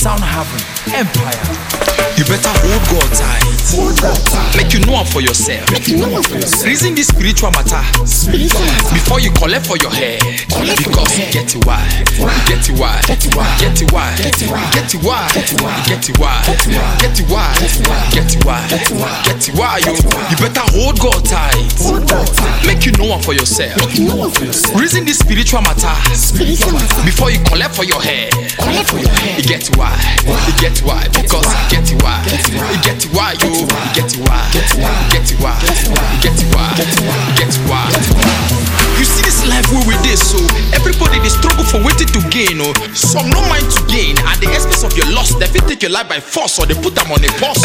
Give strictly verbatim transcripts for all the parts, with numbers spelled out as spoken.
Sound Heaven Empire. You better hold God tight. Make you know am for yourself. Reason this spiritual matter before you collect for your head. Because you get it why. You get it why. Get it why. Get it why. Get it why. Get it why. Get it why. Get it why. Get it why. You you better hold God tight. Make you know am for yourself. Reason this spiritual matter before you collect for your head. You get it why. You get it why. Because you get it why. You get it why. You get it why. Get it why. Get it why. Get it why. Get it why. You see this life where we did, so everybody they struggle for waiting to gain. Oh, some no mind to gain at the expense of your loss. They fit take your life by force or they put them on a pause.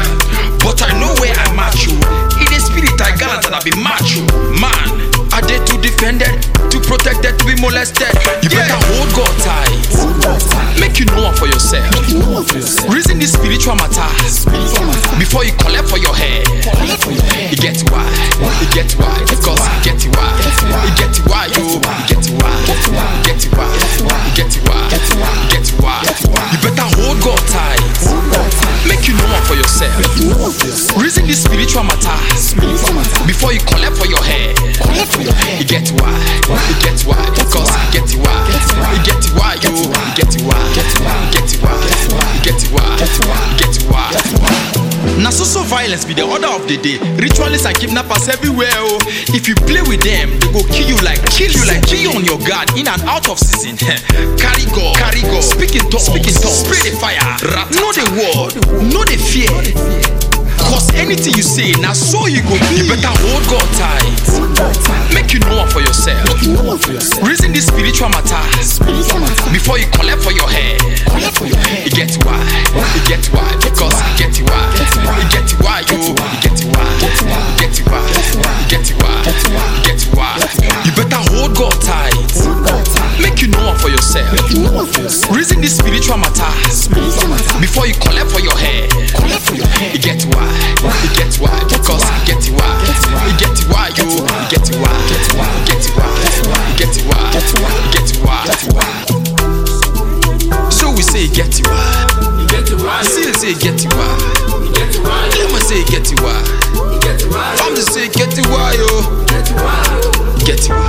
But I know where I'm at you. In the spirit I got that I be macho. Man, are they too defended, too protected, to be molested? You yeah. better hold God tight. Make you know for yourself. Reason this spiritual matter before you collect for your head. You get why. You get why. Because you get it why. You get it why. You get it why. You get it why. You get it why. You get it why. You better hold God tight. Make you know for yourself. Reason this spiritual matter before you collect for your head. You get why. You get why. Because you get it why. You get it why. You get it why. You get it why. You get it why. You get it why. Now social violence be the order of the day. Ritualists and kidnappers everywhere. Oh, if you play with them, they go kill you like kill you like kill you on your guard in and out of season. Carry God, carry God. Speaking tongues, speaking tongues. Spray the fire. Know the word, know the fear. Cause anything you say, now so you go be. You better hold God tight. Make you know for yourself. Reason this spiritual matter before you collect for your head. You get why. You get why. Because you get it why. You get it why. You get it why. You get it why. You get it why. You get it why. You better hold God tight. Make you know for yourself. Reason this spiritual matter before you collect for your head. You get why. You get why. Because you get it why. You get it why. You get it why. You get it why. You get it why. You get it why. So we say get it why. You get it why. Still say get it why. You get it why. Let me say get it why. You get it why. I'm just say get it why yo. Get it why. Get it why.